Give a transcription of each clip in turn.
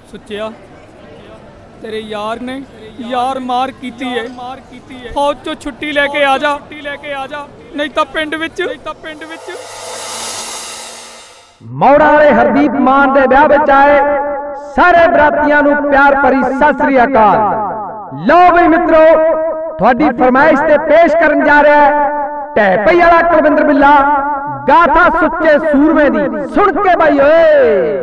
ਸੁੱਚਿਆ तेरे यार ने यार मार कीती है फौज चो छुट्टी लेके आ जा नहीं तो पिंड विच मौड़ा वाले हरदीप मान दे ब्याह विच आए सारे बरातियां नूं प्यार भरी सत श्री अकाल। लो बई मित्रो तुहाडी फरमाइश ते पेश करन जा रहा है ढह पई वाला कुलविंदर बिल्ला गाथा सुच्चे सूरमे दी। सुन के भाई ओए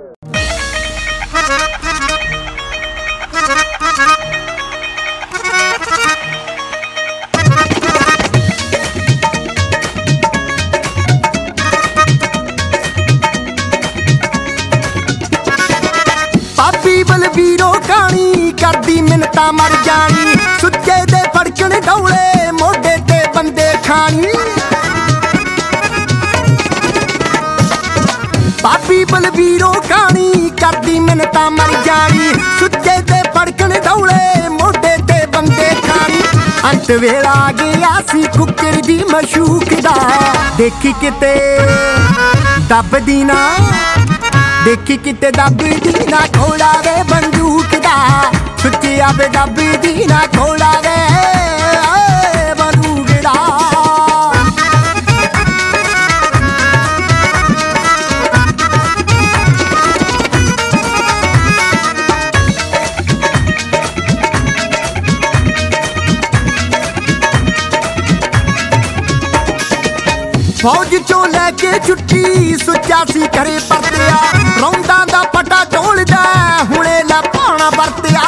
बलवीरो कहानी करदी मिन्नतां मर जानी सुच्चे दे फड़कण डौले मोढे ते बंदे खानी। भाभी बलवीरो कहानी करदी मिन्नतां मर जानी सुच्चे दे फड़कण डौले मोढे ते बंदे खानी। अंत वेला आ गया सी कुकर दी मशूक दा देखी किते दबदी ना देखी किते दबदी ना खोला वे बंदूक दा सुच्चिया वे दबदी ना खोला वे बंदूक दा। फौज चो लैके छुट्टी सुच्चा सी घरे परतिया रौंदा दा पटा ढोलदा हुणे ला पाना वरतिया।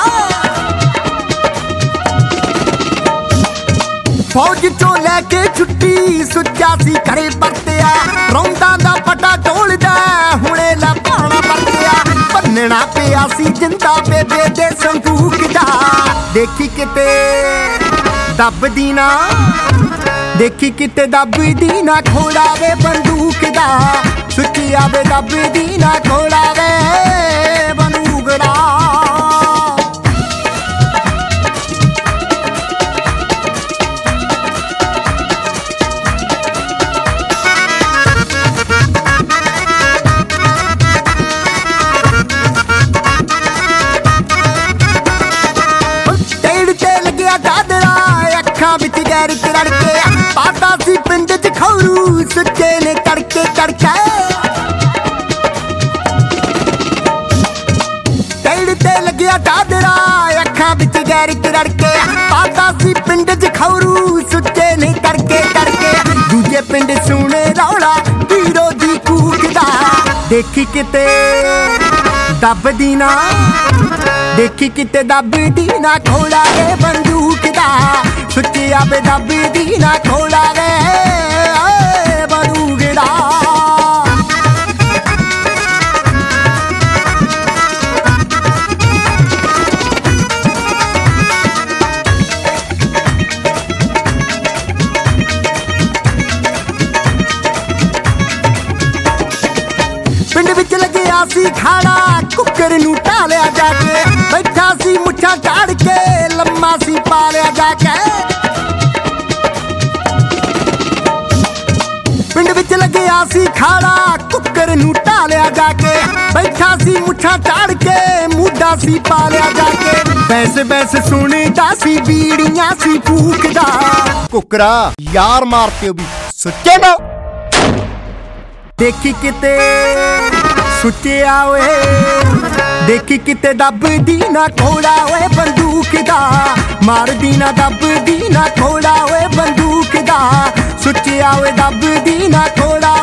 फौज चो लैके छुट्टी सुच्चा सी घरे परतिया रौंदा दा पटा ढोलदा हुणे ला पाना वरतिया। भन्नना पिया सी जिंदा बेबे दे संदूक दा देखी किते दबदी ना देखी किते दबदी ना खोला वे बंदूक दा सुच्चिया वे दबदी ना खोला वे बंदूक दा। टेढ़ ते लग्या दादरा अखां विच गैर रड़के पाता सी पिंड च खौरू सुच्चे ने तड़के तड़के। टेढ़ ते लग्या दादरा अखां विच गैर रड़के पाता सी पिंड च खौरू सुच्चे ने तड़के तड़के। दूजे पिंड सुने रौला वीरो दी कूक दा देखी किते दबदी ना देखी किते दबदी ना खोला वे बंदूक दा सुच्चिया वे दबदी ना खोला वे बंदूक दा। पिंड विच लग्या सी खाड़ा कुकर नूं ढालिया जाके बैठा सी मुੱਛਾਂ झाड़ के लम्मा सी पालिया जाके। पिंड विच लग्या सी खाड़ा कुकर नूं ढालिया जाके बैठा सी मुੱਛਾਂ झाड़ के मूडा सी पालिया जाके। बैसे बैसे सुनदा सी बीड़ियां सी फूकदा कुकरा यार मारते भी सुच्चे ना देखी किते सुच्चिया वे देखी किते दबदी ना खोला वे बंदूक दा मारदी ना दबदी ना खोला वे बंदूक दा सुच्चिया वे दबदी ना खोला